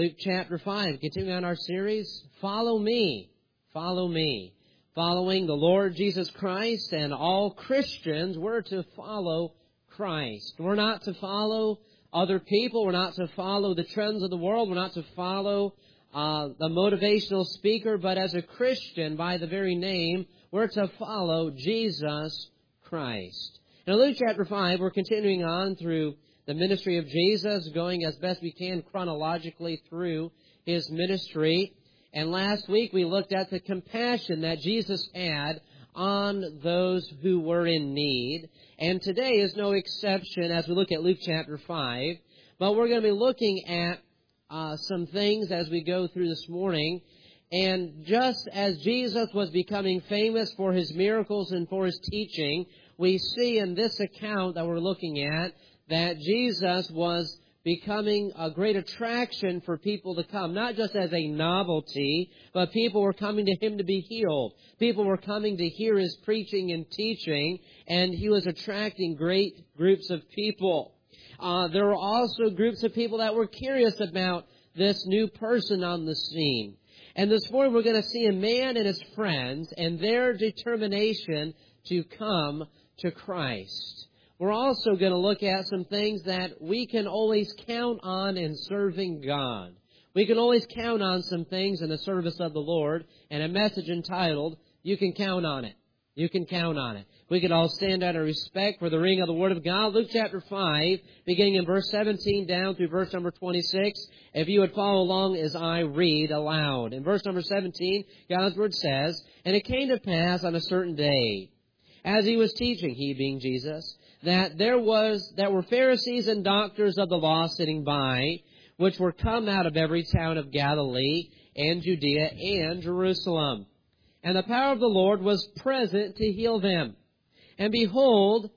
Luke chapter 5, continuing on our series, Follow Me, Follow Me. Following the Lord Jesus Christ, and all Christians, we're to follow Christ. We're not to follow other people. We're not to follow the trends of the world. We're not to follow the motivational speaker. But as a Christian, by the very name, we're to follow Jesus Christ. In Luke chapter 5, we're continuing on through the ministry of Jesus, going as best we can chronologically through His ministry. And last week we looked at the compassion that Jesus had on those who were in need. And today is no exception as we look at Luke chapter 5. But we're going to be looking at some things as we go through this morning. And just as Jesus was becoming famous for His miracles and for His teaching, we see in this account that we're looking at that Jesus was becoming a great attraction for people to come, not just as a novelty, but people were coming to Him to be healed. People were coming to hear His preaching and teaching, and He was attracting great groups of people. There were also groups of people that were curious about this new person on the scene. And this morning we're going to see a man and his friends and their determination to come to Christ. We're also going to look at some things that we can always count on in serving God. We can always count on some things in the service of the Lord, and a message entitled, You Can Count on It. You can count on it. We can all stand out of respect for the reading of the Word of God. Luke chapter 5, beginning in verse 17 down through verse number 26. If you would follow along as I read aloud. In verse number 17, God's Word says, And it came to pass on a certain day, as He was teaching, He being Jesus, that there were Pharisees and doctors of the law sitting by, which were come out of every town of Galilee and Judea and Jerusalem. And the power of the Lord was present to heal them. And behold,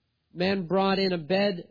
men brought in a bed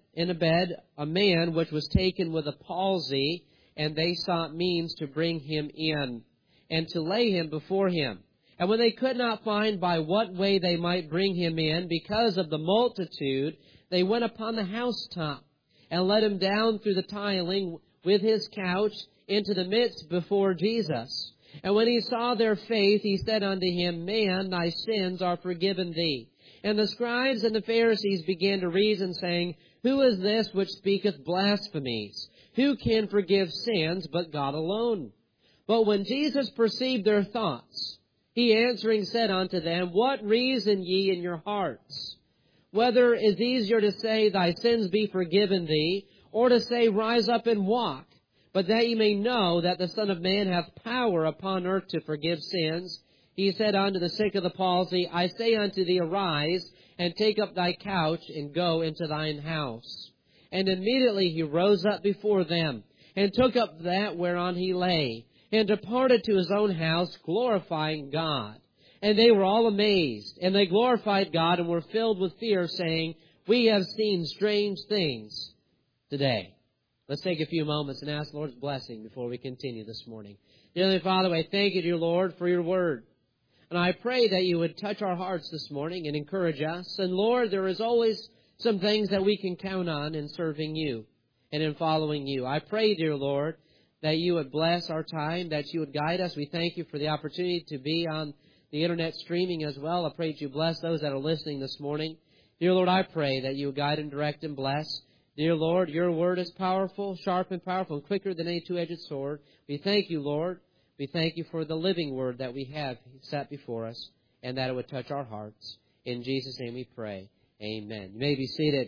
a man which was taken with a palsy, and they sought means to bring him in, and to lay him before him. And when they could not find by what way they might bring him in, because of the multitude, they went upon the housetop, and let him down through the tiling with his couch into the midst before Jesus. And when he saw their faith, he said unto him, Man, thy sins are forgiven thee. And the scribes and the Pharisees began to reason, saying, Who is this which speaketh blasphemies? Who can forgive sins but God alone? But when Jesus perceived their thoughts, He answering said unto them, What reason ye in your hearts? Whether it is easier to say, Thy sins be forgiven thee, or to say, Rise up and walk? But that ye may know that the Son of Man hath power upon earth to forgive sins, He said unto the sick of the palsy, I say unto thee, Arise, and take up thy couch, and go into thine house. And immediately he rose up before them, and took up that whereon he lay, and departed to his own house, glorifying God. And they were all amazed, and they glorified God, and were filled with fear, saying, We have seen strange things today. Let's take a few moments and ask the Lord's blessing before we continue this morning. Dear Heavenly Father, I thank you, dear Lord, for your word. And I pray that you would touch our hearts this morning and encourage us. And Lord, there is always some things that we can count on in serving you and in following you. I pray, dear Lord, that you would bless our time, that you would guide us. We thank you for the opportunity to be on the internet streaming as well. I pray that you bless those that are listening this morning. Dear Lord, I pray that you would guide and direct and bless. Dear Lord, your word is powerful, sharp and powerful, and quicker than any two-edged sword. We thank you, Lord. We thank you for the living word that we have set before us, and that it would touch our hearts. In Jesus' name we pray. Amen. You may be seated.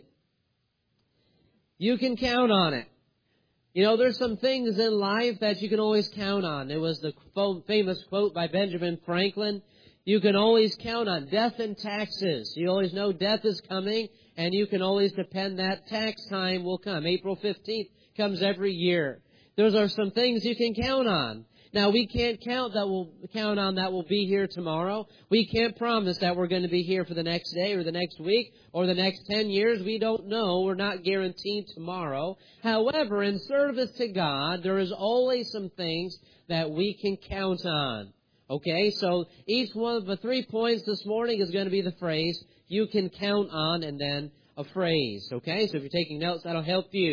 You can count on it. You know, there's some things in life that you can always count on. It was the famous quote by Benjamin Franklin. You can always count on death and taxes. You always know death is coming, and you can always depend that tax time will come. April 15th comes every year. Those are some things you can count on. Now, we can't count on that we'll be here tomorrow. We can't promise that we're going to be here for the next day or the next week or the next 10 years. We don't know. We're not guaranteed tomorrow. However, in service to God, there is always some things that we can count on. Okay, so each one of the 3 points this morning is going to be the phrase, you can count on, and then a phrase. Okay, so if you're taking notes, that'll help you.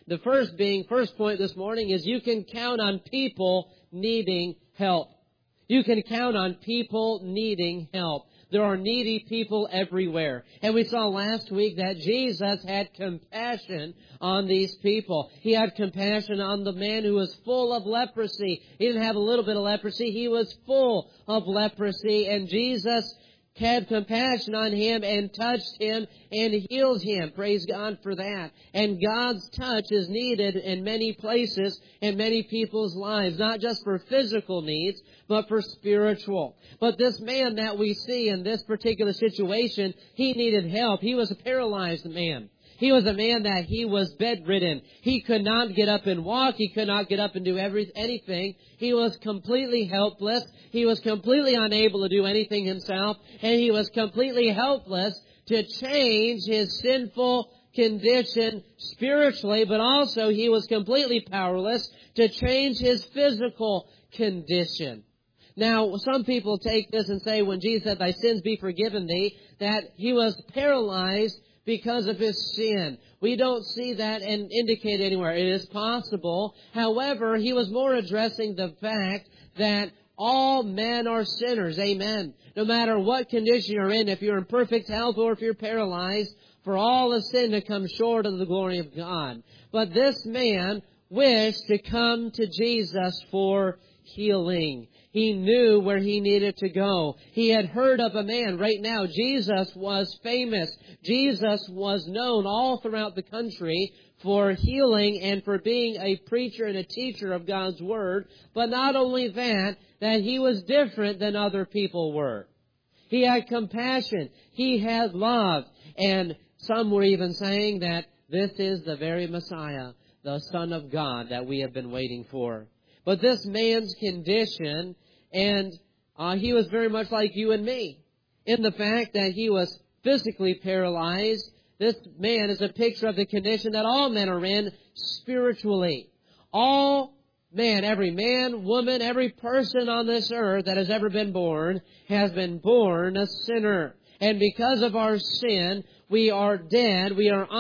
The first point this morning is you can count on people needing help. You can count on people needing help. There are needy people everywhere. And we saw last week that Jesus had compassion on these people. He had compassion on the man who was full of leprosy. He didn't have a little bit of leprosy. He was full of leprosy. And Jesus had compassion on him and touched him and healed him. Praise God for that. And God's touch is needed in many places in many people's lives, not just for physical needs, but for spiritual. But this man that we see in this particular situation, he needed help. He was a paralyzed man. He was a man that he was bedridden. He could not get up and walk. He could not get up and do anything. He was completely helpless. He was completely unable to do anything himself. And he was completely helpless to change his sinful condition spiritually, but also he was completely powerless to change his physical condition. Now, some people take this and say when Jesus said, "Thy sins be forgiven thee," that he was paralyzed because of his sin. We don't see that and indicate anywhere. It is possible. However, he was more addressing the fact that all men are sinners. Amen. No matter what condition you're in, if you're in perfect health or if you're paralyzed, for all of sin to come short of the glory of God. But this man wished to come to Jesus for healing. He knew where he needed to go. He had heard of a man. Right now, Jesus was famous. Jesus was known all throughout the country for healing and for being a preacher and a teacher of God's Word. But not only that he was different than other people were. He had compassion. He had love. And some were even saying that this is the very Messiah, the Son of God that we have been waiting for. But this man's condition, and he was very much like you and me, in the fact that he was physically paralyzed. This man is a picture of the condition that all men are in spiritually. All men, every man, woman, every person on this earth that has ever been born has been born a sinner. And because of our sin, we are dead. We are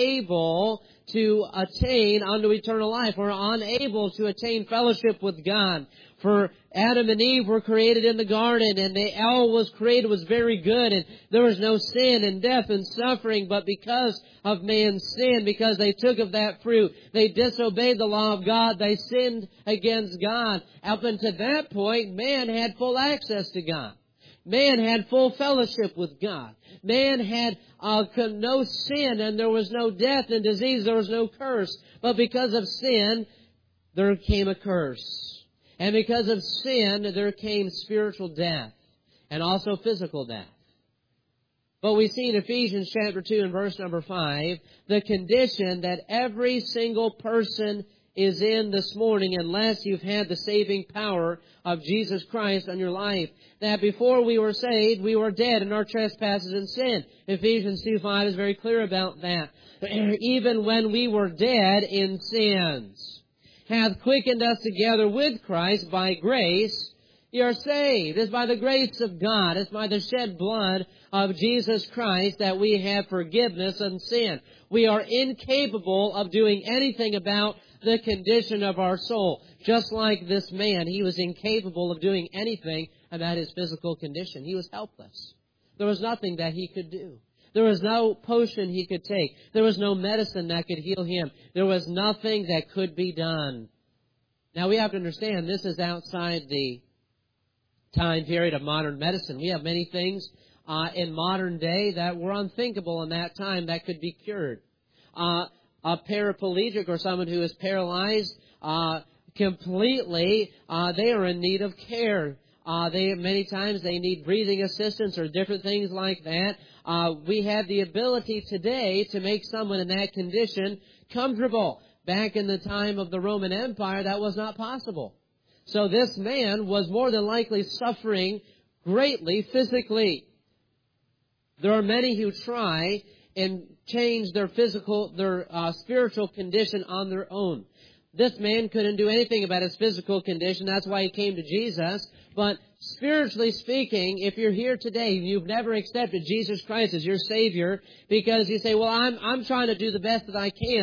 unable to attain unto eternal life. We're unable to attain fellowship with God. For Adam and Eve were created in the garden, and all was created was very good, and there was no sin and death and suffering. But because of man's sin, because they took of that fruit, they disobeyed the law of God, they sinned against God. Up until that point, man had full access to God. Man had full fellowship with God. Man had no sin, and there was no death and disease. There was no curse. But because of sin, there came a curse. And because of sin, there came spiritual death and also physical death. But we see in Ephesians chapter 2 and verse number 5, the condition that every single person is in this morning, unless you've had the saving power of Jesus Christ on your life. That before we were saved, we were dead in our trespasses and sin. Ephesians 2:5 is very clear about that. Even when we were dead in sins, hath quickened us together with Christ by grace. You are saved. It's by the grace of God. It's by the shed blood of Jesus Christ that we have forgiveness of sin. We are incapable of doing anything about the condition of our soul. Just like this man, he was incapable of doing anything about his physical condition. He was helpless. There was nothing that he could do. There was no potion he could take. There was no medicine that could heal him. There was nothing that could be done. Now we have to understand this is outside the time period of modern medicine. We have many things in modern day that were unthinkable in that time that could be cured. A paraplegic or someone who is paralyzed completely, they are in need of care. Many times they need breathing assistance or different things like that. We have the ability today to make someone in that condition comfortable. Back in the time of the Roman Empire, that was not possible. So this man was more than likely suffering greatly physically. There are many who try and change their spiritual condition on their own. This man couldn't do anything about his physical condition. That's why he came to Jesus. But spiritually speaking, if you're here today and you've never accepted Jesus Christ as your Savior because you say, well, I'm trying to do the best that I can.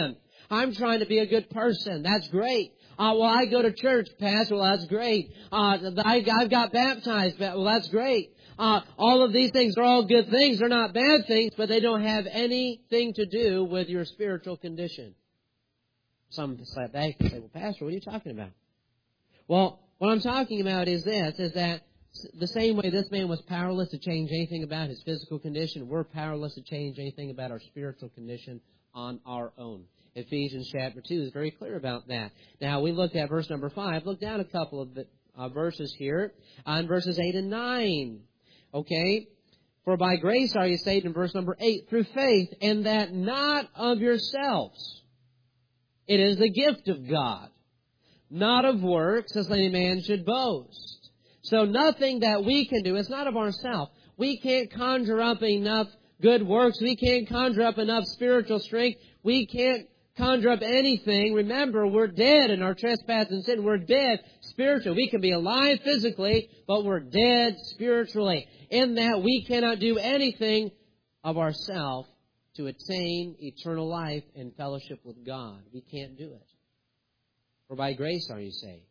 I'm trying to be a good person. That's great. Well, I go to church, Pastor. Well, that's great. I've got baptized. Well, that's great. All of these things are all good things. They're not bad things, but they don't have anything to do with your spiritual condition. Some slap back and say, well, Pastor, what are you talking about? Well, what I'm talking about is this, is that the same way this man was powerless to change anything about his physical condition, we're powerless to change anything about our spiritual condition on our own. Ephesians chapter 2 is very clear about that. Now, we looked at verse number 5. Look down a couple of verses here on verses 8 and 9. Okay? For by grace are you saved, in verse number 8, through faith, and that not of yourselves. It is the gift of God, not of works, as any man should boast. So nothing that we can do, it's not of ourselves. We can't conjure up enough good works. We can't conjure up enough spiritual strength. We can't conjure up anything. Remember, we're dead in our trespass and sin. We're dead spiritually. We can be alive physically, but we're dead spiritually. In that we cannot do anything of ourselves to attain eternal life and fellowship with God. We can't do it. For by grace are you saved.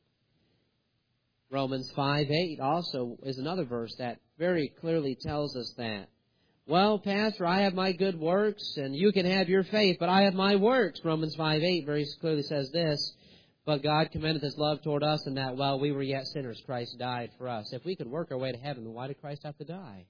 Romans 5:8 also is another verse that very clearly tells us that. Well, Pastor, I have my good works, and you can have your faith, but I have my works. Romans 5:8 very clearly says this, but God commendeth His love toward us, in that while we were yet sinners, Christ died for us. If we could work our way to heaven, then why did Christ have to die?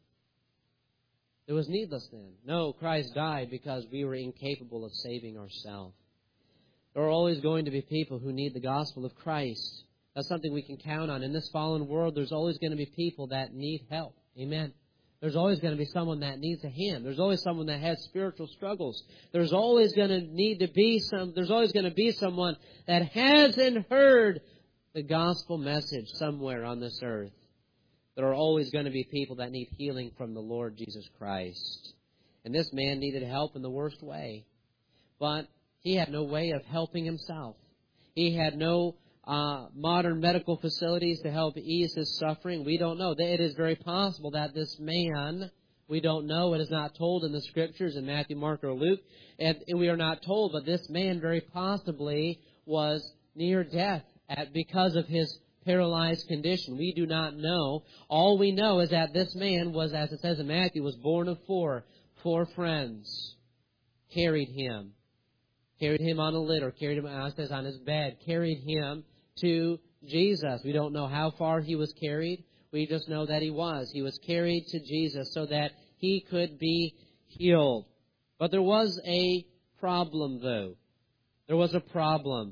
It was needless then. No, Christ died because we were incapable of saving ourselves. There are always going to be people who need the gospel of Christ. That's something we can count on. In this fallen world, there's always going to be people that need help. Amen. There's always going to be someone that needs a hand. There's always someone that has spiritual struggles. There's always going to be someone that hasn't heard the gospel message somewhere on this earth. There are always going to be people that need healing from the Lord Jesus Christ. And this man needed help in the worst way. But he had no way of helping himself. He had no modern medical facilities to help ease his suffering. We don't know. It is very possible that this man, we don't know, it is not told in the Scriptures in Matthew, Mark, or Luke, and we are not told, but this man very possibly was near death because of his paralyzed condition. We do not know. All we know is that this man was, as it says in Matthew, was born of four. 4 friends carried him on a litter, carried him, as it says, on his bed, carried him to Jesus. We don't know how far he was carried. We just know that he was carried to Jesus so that he could be healed. But there was a problem, though. There was a problem.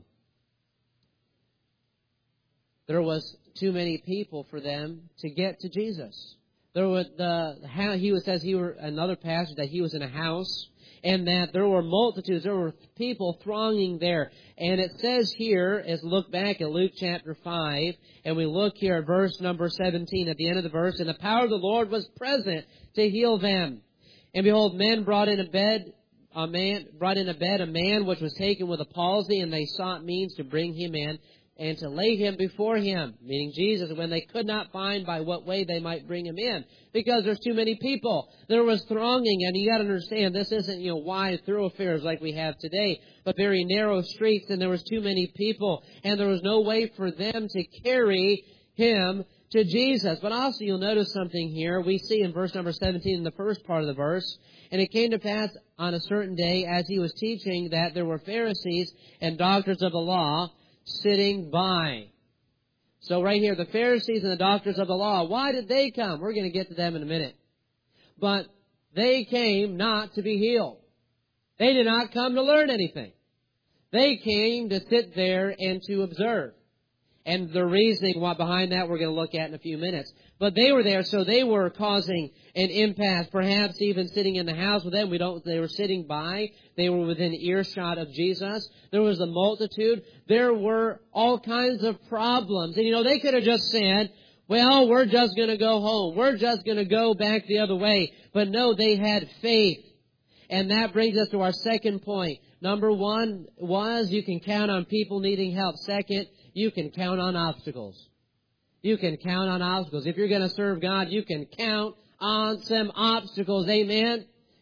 There was too many people for them to get to Jesus. Says another passage that he was in a house, and that there were multitudes, there were people thronging there. And it says here, as we look back at Luke chapter 5, and we look here at verse number 17, at the end of the verse, and the power of the Lord was present to heal them. And behold, men brought in a bed a man which was taken with a palsy, and they sought means to bring him in and to lay him before him, meaning Jesus, when they could not find by what way they might bring him in, because there's too many people. There was thronging, and you got to understand, this isn't, wide thoroughfares like we have today, but very narrow streets, and there was too many people, and there was no way for them to carry him to Jesus. But also you'll notice something here. We see in verse number 17 in the first part of the verse, and it came to pass on a certain day as he was teaching that there were Pharisees and doctors of the law sitting by. So right here, the Pharisees and the doctors of the law, why did they come? We're going to get to them in a minute. But they came not to be healed. They did not come to learn anything. They came to sit there and to observe. And the reasoning behind that we're going to look at in a few minutes. But they were there, so they were causing an impasse, perhaps even sitting in the house with them. They were sitting by. They were within earshot of Jesus. There was a multitude. There were all kinds of problems. And they could have just said, well, we're just going to go home. We're just going to go back the other way. But no, they had faith. And that brings us to our second point. Number one was you can count on people needing help. Second, you can count on obstacles. You can count on obstacles. If you're going to serve God, you can count on some obstacles. Amen?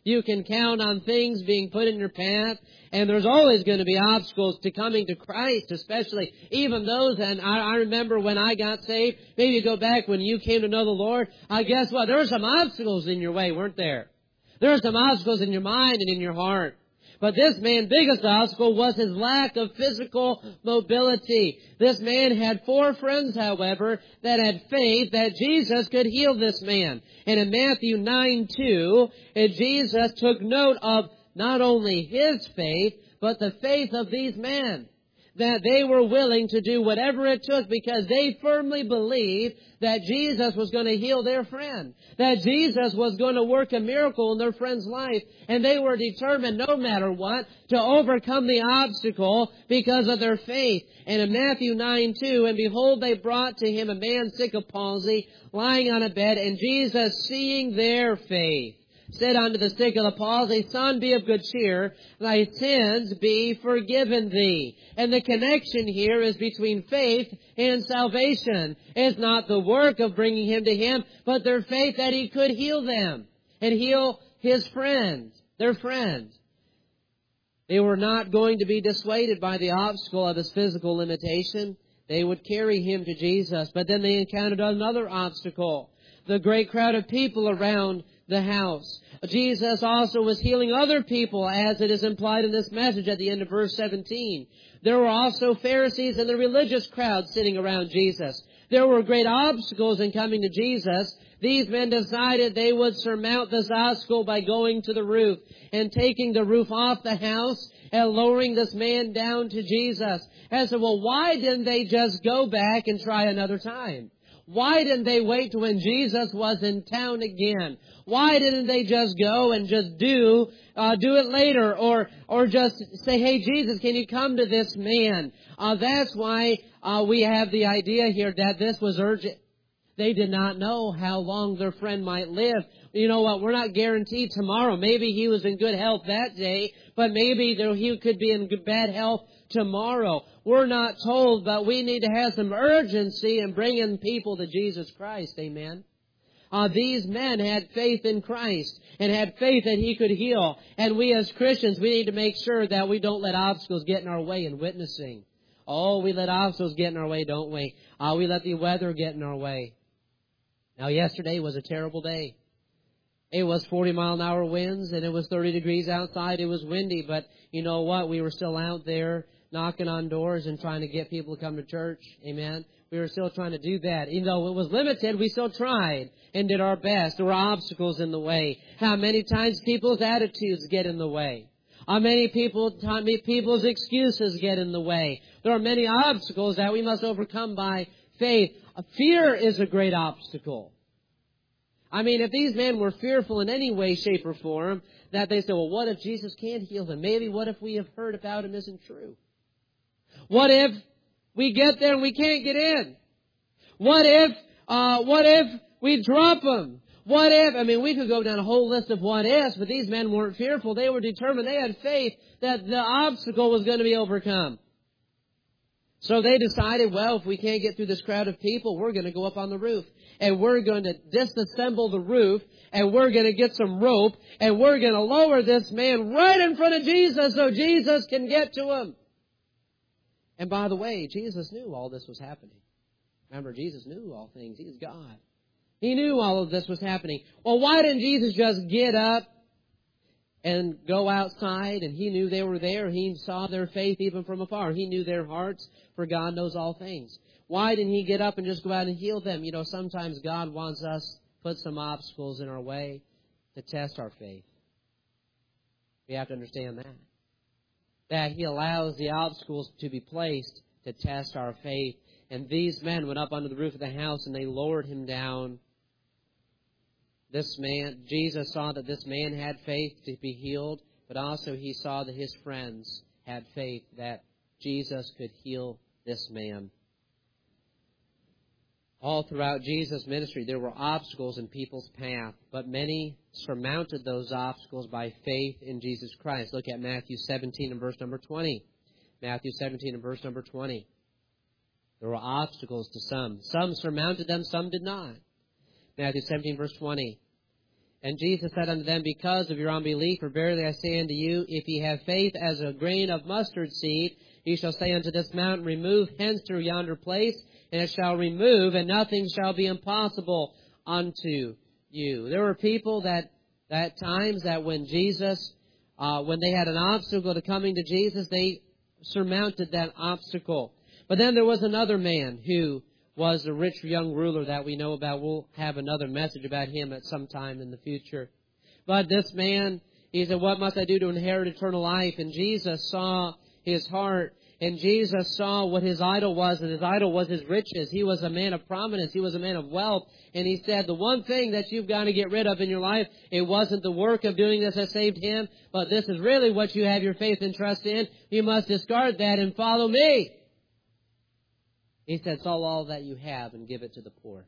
You can count on things being put in your path, and there's always going to be obstacles to coming to Christ, especially even those. And I remember when I got saved, maybe you go back when you came to know the Lord, guess what? There were some obstacles in your way, weren't there? There were some obstacles in your mind and in your heart. But this man's biggest obstacle was his lack of physical mobility. This man had 4 friends, however, that had faith that Jesus could heal this man. And in Matthew 9:2, Jesus took note of not only his faith, but the faith of these men. That they were willing to do whatever it took because they firmly believed that Jesus was going to heal their friend. That Jesus was going to work a miracle in their friend's life. And they were determined, no matter what, to overcome the obstacle because of their faith. And in Matthew 9:2, and behold, they brought to him a man sick of palsy, lying on a bed, and Jesus, seeing their faith, said unto the sick of the palsy, Son, be of good cheer, thy sins be forgiven thee. And the connection here is between faith and salvation. It's not the work of bringing him to him, but their faith that he could heal them and heal his friends, their friends. They were not going to be dissuaded by the obstacle of his physical limitation. They would carry him to Jesus. But then they encountered another obstacle, the great crowd of people around the house. Jesus also was healing other people, as it is implied in this message at the end of verse 17. There were also Pharisees and the religious crowd sitting around Jesus. There were great obstacles in coming to Jesus. These men decided they would surmount this obstacle by going to the roof and taking the roof off the house and lowering this man down to Jesus. And so, well, why didn't they just go back and try another time? Why didn't they wait till when Jesus was in town again? Why didn't they just go and just do it later, or just say, hey, Jesus, can you come to this man? That's why we have the idea here that this was urgent. They did not know how long their friend might live. You know what? We're not guaranteed tomorrow. Maybe he was in good health that day, but maybe he could be in bad health tomorrow. We're not told, but we need to have some urgency in bringing people to Jesus Christ. Amen. These men had faith in Christ and had faith that he could heal. And we as Christians, we need to make sure that we don't let obstacles get in our way in witnessing. Oh, we let obstacles get in our way, don't we? We let the weather get in our way. Now, yesterday was a terrible day. It was 40-mile-an-hour winds, and it was 30 degrees outside. It was windy, but you know what? We were still out there knocking on doors and trying to get people to come to church. Amen. We were still trying to do that. Even though it was limited, we still tried and did our best. There were obstacles in the way. How many times people's attitudes get in the way? How many people's excuses get in the way? There are many obstacles that we must overcome by faith. Fear is a great obstacle. I mean, if these men were fearful in any way, shape, or form, that they said, well, what if Jesus can't heal them? Maybe what if we have heard about him isn't true? What if we get there and we can't get in? What if we drop him? What if, we could go down a whole list of what ifs, but these men weren't fearful. They were determined. They had faith that the obstacle was going to be overcome. So they decided, well, if we can't get through this crowd of people, we're going to go up on the roof. And we're going to disassemble the roof. And we're going to get some rope. And we're going to lower this man right in front of Jesus so Jesus can get to him. And by the way, Jesus knew all this was happening. Remember, Jesus knew all things. He is God. He knew all of this was happening. Well, why didn't Jesus just get up and go outside? And he knew they were there. He saw their faith even from afar. He knew their hearts, for God knows all things. Why didn't he get up and just go out and heal them? You know, sometimes God wants us to put some obstacles in our way to test our faith. We have to understand that. That he allows the obstacles to be placed to test our faith. And these men went up under the roof of the house and they lowered him down. This man, Jesus saw that this man had faith to be healed, but also he saw that his friends had faith that Jesus could heal this man. All throughout Jesus' ministry, there were obstacles in people's path, but many surmounted those obstacles by faith in Jesus Christ. Look at Matthew 17 and verse number 20. Matthew 17 and verse number 20. There were obstacles to some. Some surmounted them, some did not. Matthew 17 verse 20. And Jesus said unto them, Because of your unbelief, for verily I say unto you, if ye have faith as a grain of mustard seed, ye shall say unto this mountain, Remove hence to yonder place, and it shall remove, and nothing shall be impossible unto you. There were people that times that when Jesus, when they had an obstacle to coming to Jesus, they surmounted that obstacle. But then there was another man who was a rich young ruler that we know about. We'll have another message about him at some time in the future. But this man, he said, What must I do to inherit eternal life? And Jesus saw his heart, and Jesus saw what his idol was, and his idol was his riches. He was a man of prominence. He was a man of wealth. And he said, the one thing that you've got to get rid of in your life, it wasn't the work of doing this that saved him, but this is really what you have your faith and trust in. You must discard that and follow me. He said, sell all that you have and give it to the poor.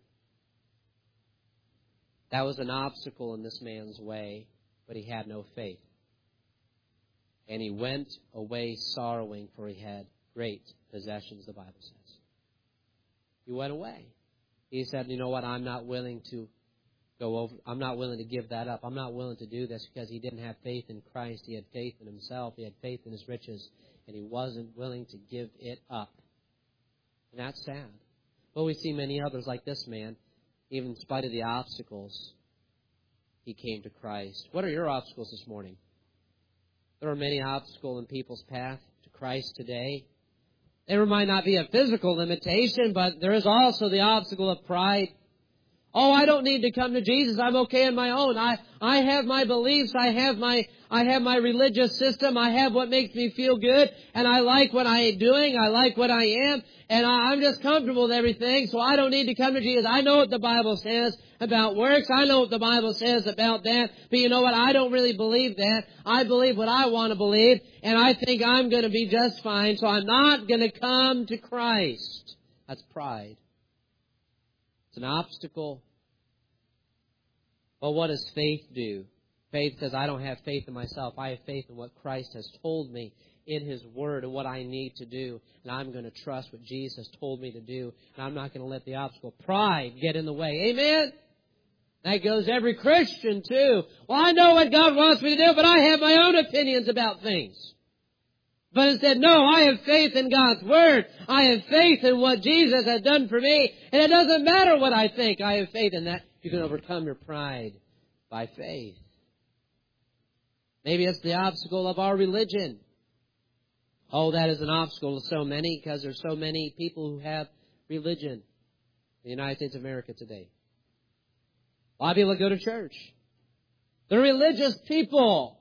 That was an obstacle in this man's way, but he had no faith. And he went away sorrowing, for he had great possessions, the Bible says. He went away. He said, you know what, I'm not willing to I'm not willing to give that up. I'm not willing to do this, because he didn't have faith in Christ. He had faith in himself. He had faith in his riches, and he wasn't willing to give it up. And that's sad. But we see many others like this man. Even in spite of the obstacles, he came to Christ. What are your obstacles this morning? There are many obstacles in people's path to Christ today. There might not be a physical limitation, but there is also the obstacle of pride. Oh, I don't need to come to Jesus. I'm okay on my own. I have my beliefs. I have my religious system. I have what makes me feel good. And I like what I am doing. I like what I am. And I'm just comfortable with everything. So I don't need to come to Jesus. I know what the Bible says about works. I know what the Bible says about that. But you know what? I don't really believe that. I believe what I want to believe. And I think I'm going to be just fine. So I'm not going to come to Christ. That's pride. It's an obstacle. Well, what does faith do? Faith says, I don't have faith in myself. I have faith in what Christ has told me in His Word and what I need to do. And I'm going to trust what Jesus told me to do. And I'm not going to let the obstacle, pride, get in the way. Amen? That goes every Christian, too. Well, I know what God wants me to do, but I have my own opinions about things. But instead, no, I have faith in God's Word. I have faith in what Jesus has done for me. And it doesn't matter what I think. I have faith in that. You can overcome your pride by faith. Maybe it's the obstacle of our religion. Oh, that is an obstacle to so many, because there's so many people who have religion in the United States of America today. A lot of people go to church. They're religious people.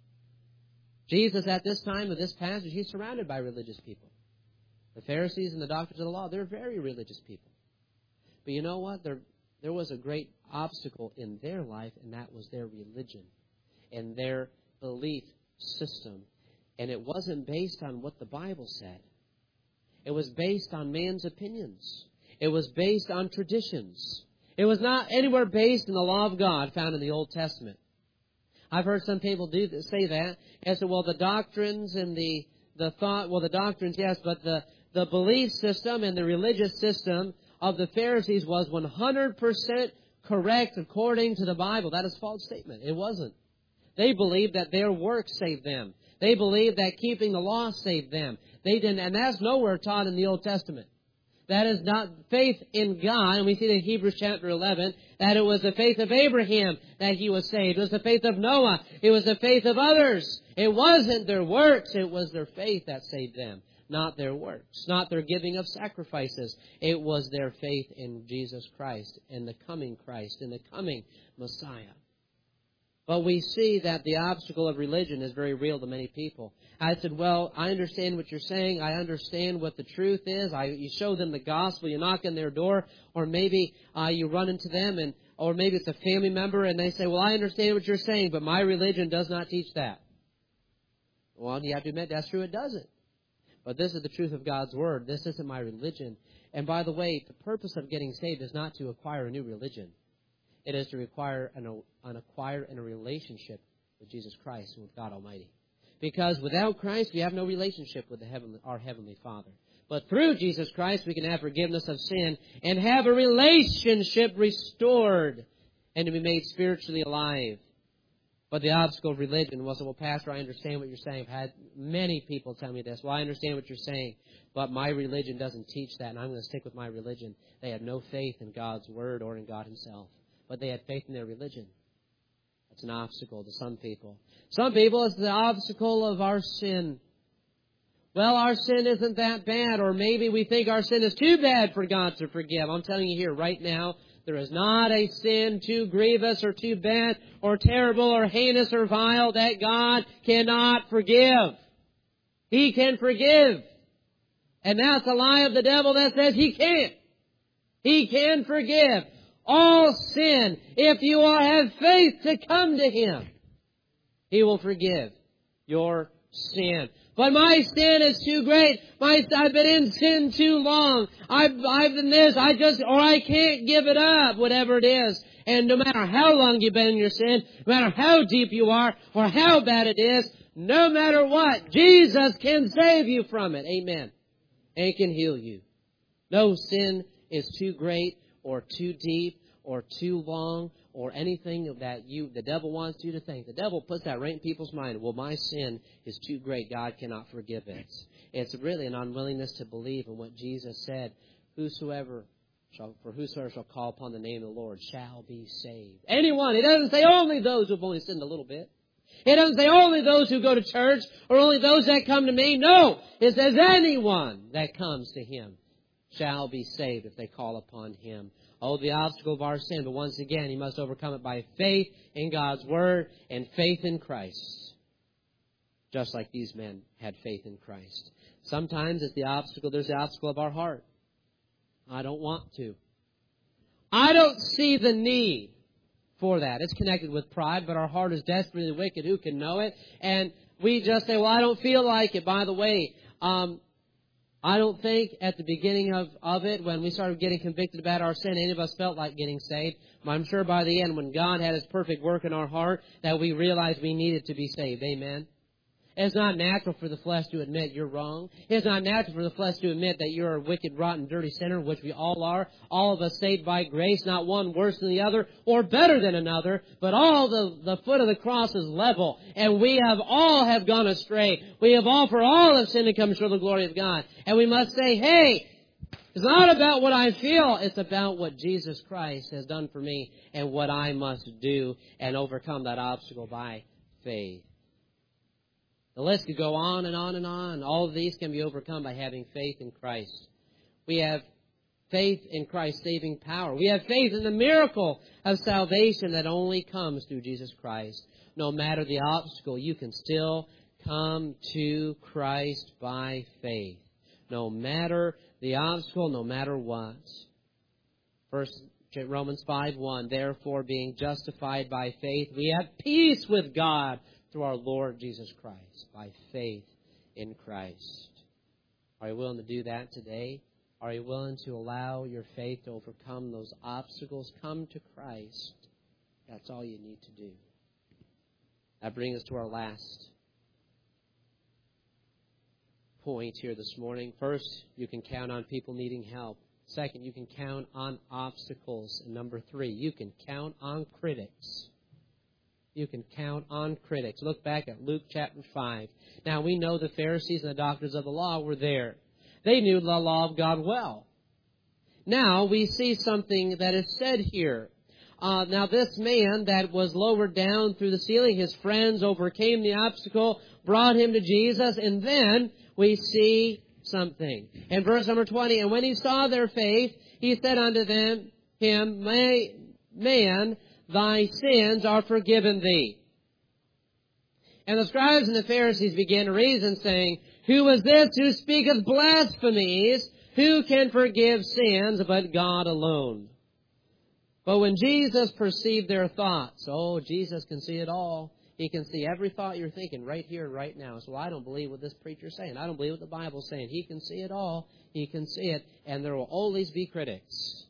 Jesus, at this time of this passage, He's surrounded by religious people. The Pharisees and the doctors of the law, they're very religious people. But you know what? There was a great obstacle in their life, and that was their religion and their belief system. And it wasn't based on what the Bible said. It was based on man's opinions. It was based on traditions. It was not anywhere based in the law of God found in the Old Testament. I've heard some people say that. And say, well, the doctrines and the thought, well, the doctrines, yes, but the belief system and the religious system of the Pharisees was 100% correct according to the Bible. That is a false statement. It wasn't. They believed that their works saved them. They believed that keeping the law saved them. They didn't, and that's nowhere taught in the Old Testament. That is not faith in God. And we see in Hebrews chapter 11 that it was the faith of Abraham that he was saved. It was the faith of Noah. It was the faith of others. It wasn't their works. It was their faith that saved them. Not their works, not their giving of sacrifices. It was their faith in Jesus Christ, in the coming Christ, in the coming Messiah. But we see that the obstacle of religion is very real to many people. I said, well, I understand what you're saying. I understand what the truth is. You show them the gospel. You knock on their door, or maybe you run into them, or maybe it's a family member, and they say, well, I understand what you're saying, but my religion does not teach that. Well, you have to admit, that's true, it doesn't. But this is the truth of God's Word. This isn't my religion. And by the way, the purpose of getting saved is not to acquire a new religion. It is to acquire a relationship with Jesus Christ and with God Almighty. Because without Christ, we have no relationship with our Heavenly Father. But through Jesus Christ, we can have forgiveness of sin and have a relationship restored. and to be made spiritually alive. But the obstacle of religion was, well, Pastor, I understand what you're saying. I've had many people tell me this. Well, I understand what you're saying, but my religion doesn't teach that, and I'm going to stick with my religion. They had no faith in God's Word or in God Himself, but they had faith in their religion. That's an obstacle to some people. Some people, it's the obstacle of our sin. Well, our sin isn't that bad, or maybe we think our sin is too bad for God to forgive. I'm telling you here right now, there is not a sin too grievous or too bad or terrible or heinous or vile that God cannot forgive. He can forgive. And that's a lie of the devil that says He can't. He can forgive all sin. If you will have faith to come to Him, He will forgive your sin. But my sin is too great. I've been in sin too long. I've been this. I can't give it up, whatever it is. And no matter how long you've been in your sin, no matter how deep you are, or how bad it is, no matter what, Jesus can save you from it. Amen. And He can heal you. No sin is too great or too deep or too long or anything that the devil wants you to think. The devil puts that right in people's mind. Well, my sin is too great. God cannot forgive it. It's really an unwillingness to believe in what Jesus said. Whosoever shall call upon the name of the Lord shall be saved. Anyone. It doesn't say only those who have only sinned a little bit. It doesn't say only those who go to church or only those that come to me. No. It says anyone that comes to Him shall be saved if they call upon Him. Oh, the obstacle of our sin. But once again, you must overcome it by faith in God's Word and faith in Christ. Just like these men had faith in Christ. Sometimes it's there's the obstacle of our heart. I don't want to. I don't see the need for that. It's connected with pride, but our heart is desperately wicked. Who can know it? And we just say, well, I don't feel like it. By the way, I don't think at the beginning of it, when we started getting convicted about our sin, any of us felt like getting saved. But I'm sure by the end, when God had His perfect work in our heart, that we realized we needed to be saved. Amen? It's not natural for the flesh to admit you're wrong. It's not natural for the flesh to admit that you're a wicked, rotten, dirty sinner, which we all are. All of us saved by grace, not one worse than the other or better than another, but all the foot of the cross is level. And we all have gone astray. For all have sinned and come short of the glory of God. And we must say, hey, it's not about what I feel. It's about what Jesus Christ has done for me and what I must do and overcome that obstacle by faith. The list could go on and on and on. All of these can be overcome by having faith in Christ. We have faith in Christ's saving power. We have faith in the miracle of salvation that only comes through Jesus Christ. No matter the obstacle, you can still come to Christ by faith. No matter the obstacle, no matter what. Romans 5:1, therefore being justified by faith, we have peace with God through our Lord Jesus Christ, by faith in Christ. Are you willing to do that today? Are you willing to allow your faith to overcome those obstacles? Come to Christ. That's all you need to do. That brings us to our last point here this morning. First, you can count on people needing help. Second, you can count on obstacles. And number 3, you can count on critics. You can count on critics. Look back at Luke chapter 5. Now, we know the Pharisees and the doctors of the law were there. They knew the law of God well. Now, we see something that is said here. Now, this man that was lowered down through the ceiling, his friends overcame the obstacle, brought him to Jesus, and then we see something. In verse number 20, and when he saw their faith, he said unto him, Man, thy sins are forgiven thee. And the scribes and the Pharisees began to reason, saying, Who is this who speaketh blasphemies? Who can forgive sins but God alone? But when Jesus perceived their thoughts, Jesus can see it all. He can see every thought you're thinking right here, right now. So I don't believe what this preacher's saying. I don't believe what the Bible's saying. He can see it all. He can see it. And there will always be critics.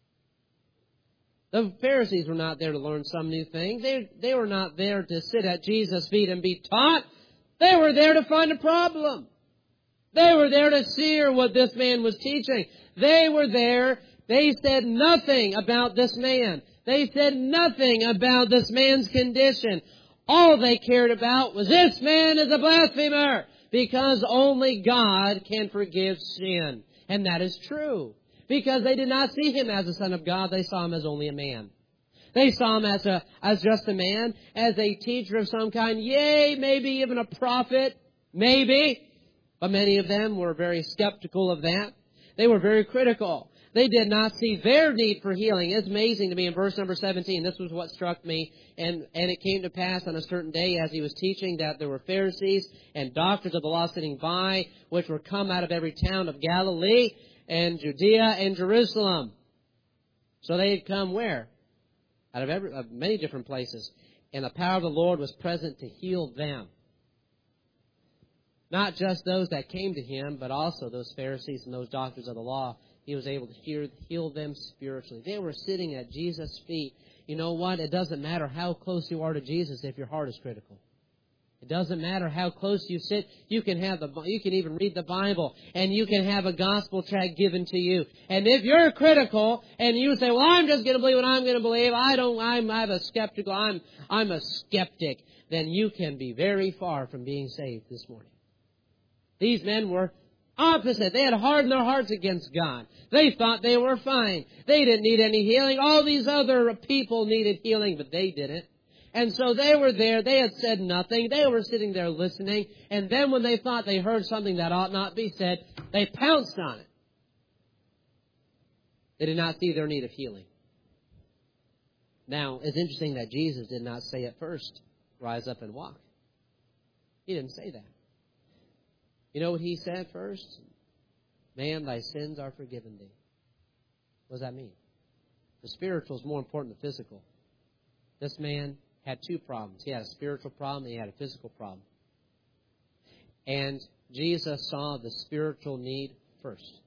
The Pharisees were not there to learn some new thing. They were not there to sit at Jesus' feet and be taught. They were there to find a problem. They were there to sear what this man was teaching. They were there. They said nothing about this man. They said nothing about this man's condition. All they cared about was, this man is a blasphemer, because only God can forgive sin. And that is true. Because they did not see him as a son of God, they saw him as only a man. They saw him as just a man, as a teacher of some kind, yea, maybe even a prophet, maybe. But many of them were very skeptical of that. They were very critical. They did not see their need for healing. It's amazing to me in verse number 17. This was what struck me. And it came to pass on a certain day as he was teaching that there were Pharisees and doctors of the law sitting by, which were come out of every town of Galilee and Judea and Jerusalem. So they had come where? Out of many different places. And the power of the Lord was present to heal them. Not just those that came to him, but also those Pharisees and those doctors of the law. He was able to heal them spiritually. They were sitting at Jesus' feet. You know what? It doesn't matter how close you are to Jesus if your heart is critical. It doesn't matter how close you sit. You can even read the Bible, and you can have a gospel tract given to you. And if you're critical and you say, "Well, I'm just going to believe what I'm going to believe. I'm a skeptical. I'm a skeptic," then you can be very far from being saved this morning. These men were opposite. They had hardened their hearts against God. They thought they were fine. They didn't need any healing. All these other people needed healing, but they didn't. And so they were there. They had said nothing. They were sitting there listening. And then when they thought they heard something that ought not be said, they pounced on it. They did not see their need of healing. Now, it's interesting that Jesus did not say at first, "Rise up and walk." He didn't say that. You know what he said first? "Man, thy sins are forgiven thee." What does that mean? The spiritual is more important than physical. This man had two problems. He had a spiritual problem and he had a physical problem. And Jesus saw the spiritual need first.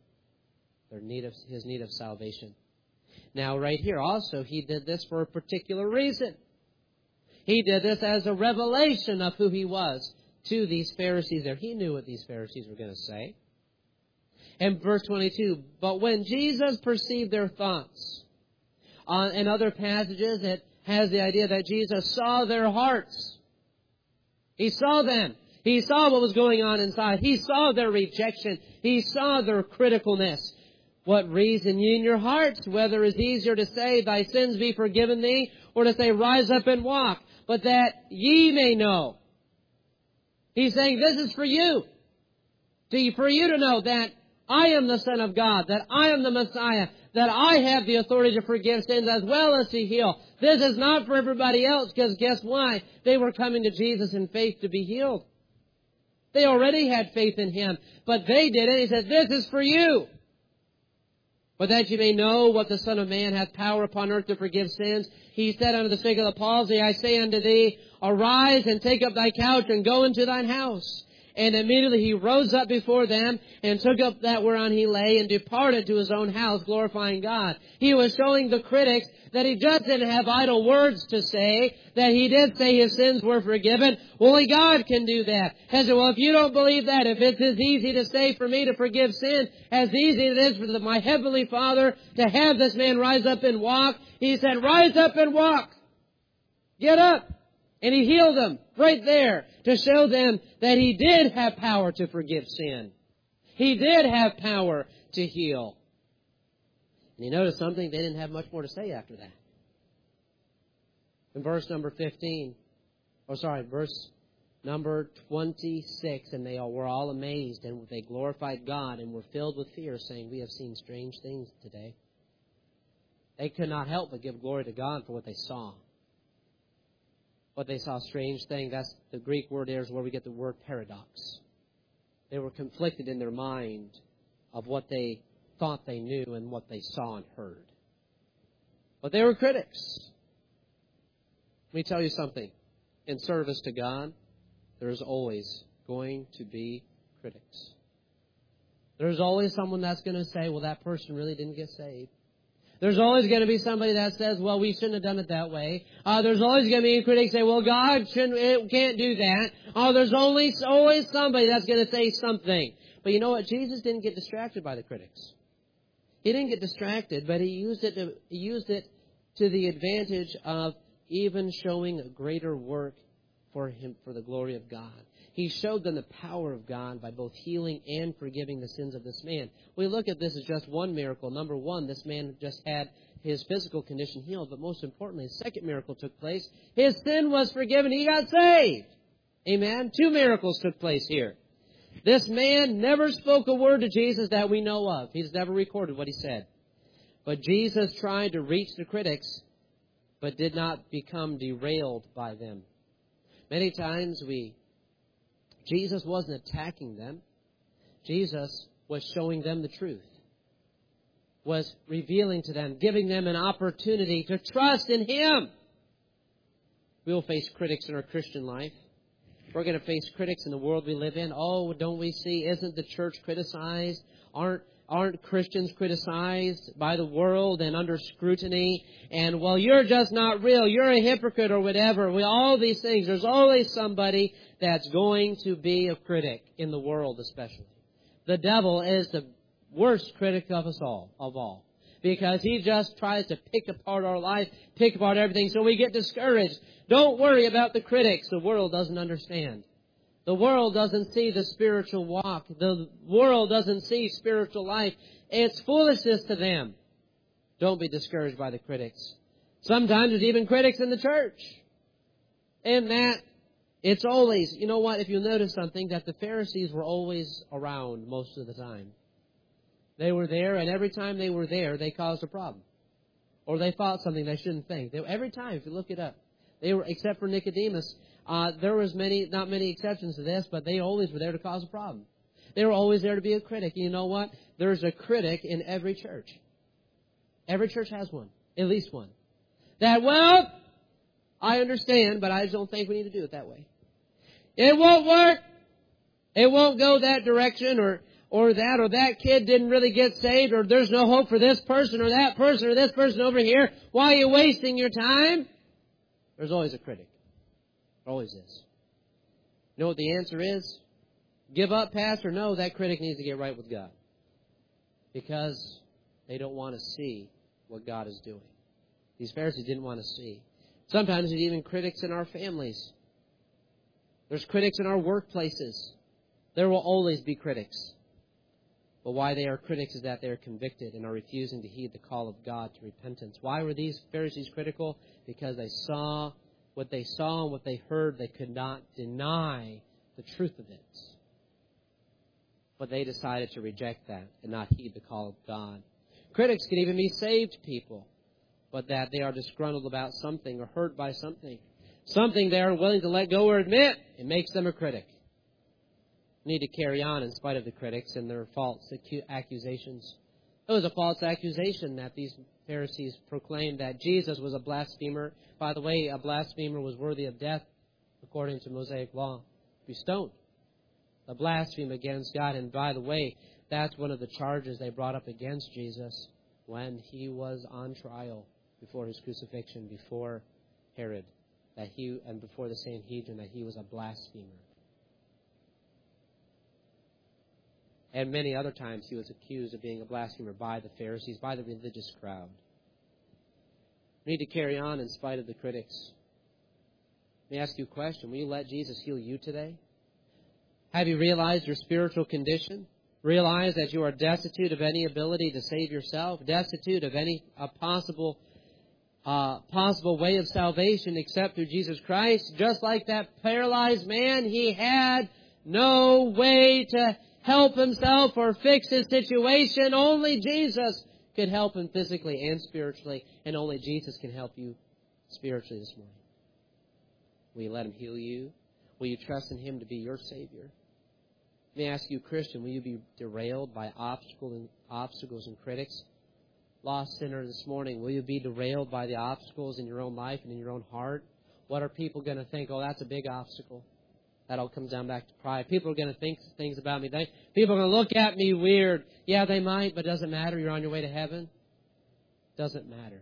His need of salvation. Now, right here also, he did this for a particular reason. He did this as a revelation of who he was to these Pharisees there. He knew what these Pharisees were going to say. And verse 22, "But when Jesus perceived their thoughts," in other passages it has the idea that Jesus saw their hearts. He saw them. He saw what was going on inside. He saw their rejection. He saw their criticalness. "What reason ye in your hearts? Whether it is easier to say, Thy sins be forgiven thee, or to say, Rise up and walk, but that ye may know." He's saying, this is for you. For you to know that I am the Son of God, that I am the Messiah, that I have the authority to forgive sins as well as to heal. This is not for everybody else, because guess why? They were coming to Jesus in faith to be healed. They already had faith in Him, but they didn't. He said, this is for you. But that you may know what the Son of Man hath power upon earth to forgive sins. He said unto the sick of the palsy, I say unto thee, arise and take up thy couch and go into thine house. And immediately he rose up before them and took up that whereon he lay and departed to his own house, glorifying God. He was showing the critics that he just didn't have idle words to say, that he did say his sins were forgiven. Only God can do that. I said, well, if you don't believe that, if it's as easy to say for me to forgive sin, as easy it is for my Heavenly Father to have this man rise up and walk, he said, rise up and walk. Get up. And he healed them right there to show them that he did have power to forgive sin. He did have power to heal. And you notice something? They didn't have much more to say after that. In verse number 26, and they were all amazed, and they glorified God and were filled with fear, saying, we have seen strange things today. They could not help but give glory to God for what they saw. What they saw, strange thing, that's the Greek word there is where we get the word paradox. They were conflicted in their mind of what they thought they knew and what they saw and heard. But they were critics. Let me tell you something. In service to God, there's always going to be critics. There's always someone that's going to say, well, that person really didn't get saved. There's always going to be somebody that says, well, we shouldn't have done it that way. There's always going to be critics say, well, God can't do that. There's always somebody that's going to say something. But you know what? Jesus didn't get distracted by the critics. He didn't get distracted, but he used it to the advantage of even showing a greater work for him, for the glory of God. He showed them the power of God by both healing and forgiving the sins of this man. We look at this as just one miracle. Number one, this man just had his physical condition healed, but most importantly, the second miracle took place. His sin was forgiven. He got saved. Amen. Two miracles took place here. This man never spoke a word to Jesus that we know of. He's never recorded what he said. But Jesus tried to reach the critics, but did not become derailed by them. Many times Jesus wasn't attacking them. Jesus was showing them the truth, was revealing to them, giving them an opportunity to trust in Him. We will face critics in our Christian life. We're going to face critics in the world we live in. Oh, don't we see? Isn't the church criticized? Aren't Christians criticized by the world and under scrutiny? And, well, you're just not real. You're a hypocrite or whatever. All these things. There's always somebody that's going to be a critic in the world especially. The devil is the worst critic of us all. Because he just tries to pick apart our life, pick apart everything, so we get discouraged. Don't worry about the critics. The world doesn't understand. The world doesn't see the spiritual walk. The world doesn't see spiritual life. It's foolishness to them. Don't be discouraged by the critics. Sometimes there's even critics in the church. And that, it's always, you know what, if you notice something, that the Pharisees were always around most of the time. They were there, and every time they were there, they caused a problem. Or they thought something they shouldn't think. Every time, if you look it up. They were, except for Nicodemus, there was not many exceptions to this, but they always were there to cause a problem. They were always there to be a critic. And you know what? There's a critic in every church. Every church has one. At least one. That, well, I understand, but I just don't think we need to do it that way. It won't work. It won't go that direction, or that kid didn't really get saved, or there's no hope for this person or that person or this person over here. Why are you wasting your time? There's always a critic. There always is. You know what the answer is? Give up, Pastor? No, that critic needs to get right with God. Because they don't want to see what God is doing. These Pharisees didn't want to see. Sometimes there's even critics in our families. There's critics in our workplaces. There will always be critics. But why they are critics is that they are convicted and are refusing to heed the call of God to repentance. Why were these Pharisees critical? Because they saw and what they heard. They could not deny the truth of it. But they decided to reject that and not heed the call of God. Critics can even be saved people, but that they are disgruntled about something or hurt by something. Something they are willing to let go or admit. It makes them a critic. Need to carry on in spite of the critics and their false accusations. It was a false accusation that these Pharisees proclaimed that Jesus was a blasphemer. By the way, a blasphemer was worthy of death according to Mosaic law. To be stoned. A blasphemy against God. And by the way, that's one of the charges they brought up against Jesus when he was on trial before his crucifixion, before Herod, and before the Sanhedrin, that he was a blasphemer. And many other times he was accused of being a blasphemer by the Pharisees, by the religious crowd. We need to carry on in spite of the critics. Let me ask you a question. Will you let Jesus heal you today? Have you realized your spiritual condition? Realize that you are destitute of any ability to save yourself, destitute of any possible way of salvation except through Jesus Christ. Just like that paralyzed man, he had no way to help himself or fix his situation. Only Jesus could help him physically and spiritually, and only Jesus can help you spiritually this morning. Will you let him heal you? Will you trust in him to be your Savior? Let me ask you, Christian, will you be derailed by obstacles and critics? Lost sinner this morning, will you be derailed by the obstacles in your own life and in your own heart? What are people going to think? Oh, that's a big obstacle. That all comes down back to pride. People are going to think things about me. People are going to look at me weird. Yeah, they might, but it doesn't matter. You're on your way to heaven. Doesn't matter.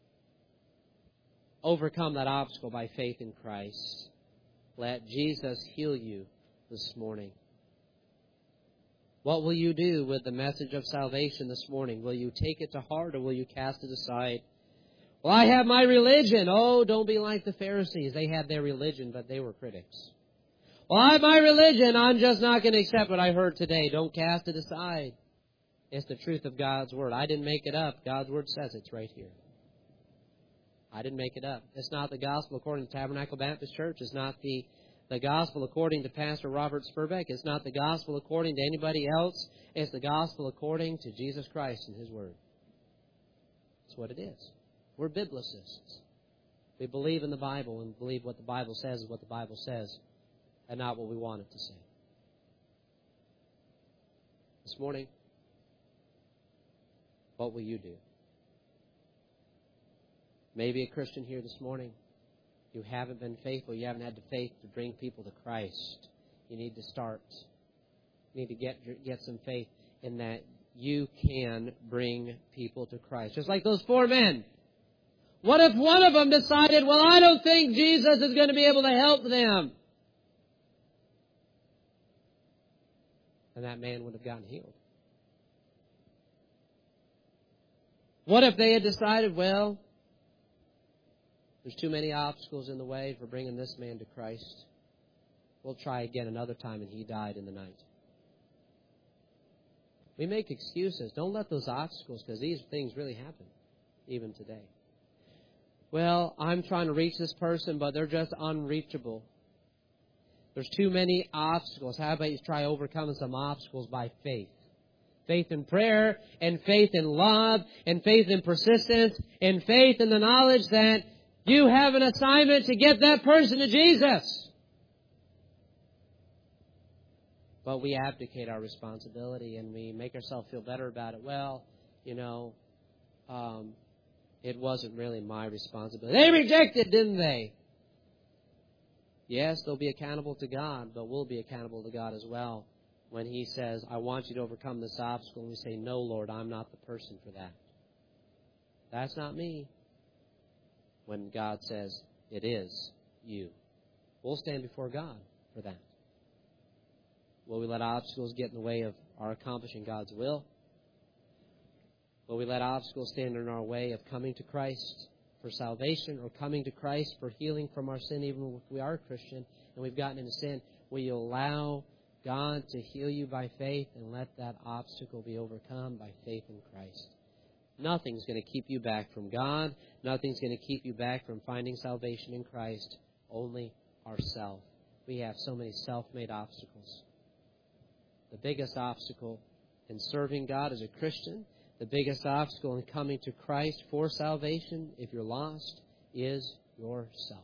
Overcome that obstacle by faith in Christ. Let Jesus heal you this morning. What will you do with the message of salvation this morning? Will you take it to heart or will you cast it aside? Well, I have my religion. Oh, don't be like the Pharisees. They had their religion, but they were critics. Well, I have my religion. I'm just not going to accept what I heard today. Don't cast it aside. It's the truth of God's Word. I didn't make it up. God's Word says it's right here. I didn't make it up. It's not the gospel according to Tabernacle Baptist Church. It's not the gospel according to Pastor Robert Spurbeck. It's not the gospel according to anybody else. It's the gospel according to Jesus Christ and His Word. That's what it is. We're biblicists. We believe in the Bible and believe what the Bible says is what the Bible says and not what we want it to say. This morning, what will you do? Maybe a Christian here this morning. You haven't been faithful. You haven't had the faith to bring people to Christ. You need to start. You need to get some faith in that you can bring people to Christ. Just like those 4 men. What if one of them decided, well, I don't think Jesus is going to be able to help them? And that man would have gotten healed. What if they had decided, well, there's too many obstacles in the way for bringing this man to Christ. We'll try again another time, and he died in the night. We make excuses. Don't let those obstacles, because these things really happen, even today. Well, I'm trying to reach this person, but they're just unreachable. There's too many obstacles. How about you try overcoming some obstacles by faith? Faith in prayer, and faith in love, and faith in persistence, and faith in the knowledge that you have an assignment to get that person to Jesus. But we abdicate our responsibility and we make ourselves feel better about it. Well, it wasn't really my responsibility. They rejected, didn't they? Yes, they'll be accountable to God, but we'll be accountable to God as well. When He says, I want you to overcome this obstacle, and we say, no, Lord, I'm not the person for that. That's not me. When God says, it is you. We'll stand before God for that. Will we let obstacles get in the way of our accomplishing God's will? Will we let obstacles stand in our way of coming to Christ for salvation or coming to Christ for healing from our sin, even if we are a Christian and we've gotten into sin? Will you allow God to heal you by faith and let that obstacle be overcome by faith in Christ? Nothing's going to keep you back from God. Nothing's going to keep you back from finding salvation in Christ. Only ourselves. We have so many self-made obstacles. The biggest obstacle in serving God as a Christian, the biggest obstacle in coming to Christ for salvation, if you're lost, is yourself.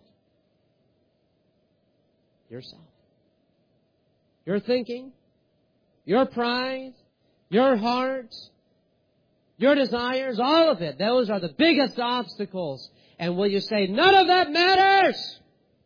Yourself. Your thinking, your pride, your heart, your desires, all of it. Those are the biggest obstacles. And will you say, none of that matters?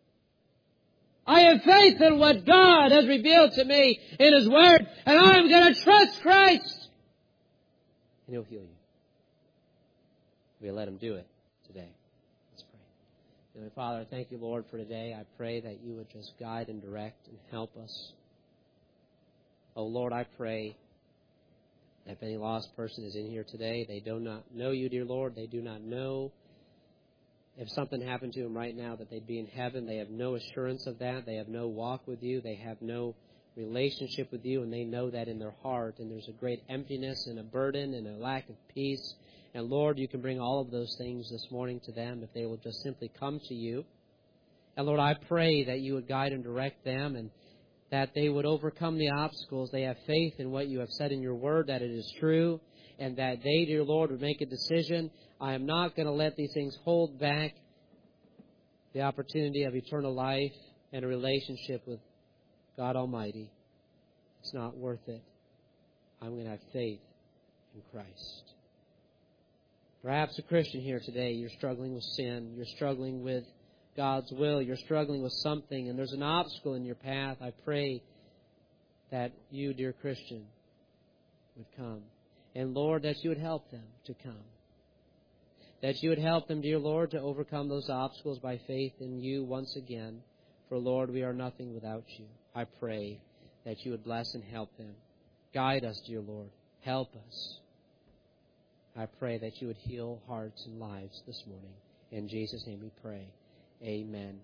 I have faith in what God has revealed to me in His Word, and I'm going to trust Christ. And He'll heal you. We'll let Him do it today. Let's pray. Heavenly Father, I thank you, Lord, for today. I pray that you would just guide and direct and help us. Oh, Lord, I pray that if any lost person is in here today, they do not know you, dear Lord. They do not know if something happened to them right now that they'd be in heaven. They have no assurance of that. They have no walk with you. They have no relationship with you, and they know that in their heart. And there's a great emptiness and a burden and a lack of peace. And, Lord, you can bring all of those things this morning to them if they will just simply come to you. And, Lord, I pray that you would guide and direct them and that they would overcome the obstacles. They have faith in what you have said in your word, that it is true, and that they, dear Lord, would make a decision. I am not going to let these things hold back the opportunity of eternal life and a relationship with God Almighty. It's not worth it. I'm going to have faith in Christ. Perhaps a Christian here today, you're struggling with sin. You're struggling with God's will. You're struggling with something, and there's an obstacle in your path. I pray that you, dear Christian, would come. And, Lord, that you would help them to come. That you would help them, dear Lord, to overcome those obstacles by faith in you once again. For, Lord, we are nothing without you. I pray that you would bless and help them. Guide us, dear Lord. Help us. I pray that you would heal hearts and lives this morning. In Jesus' name we pray. Amen.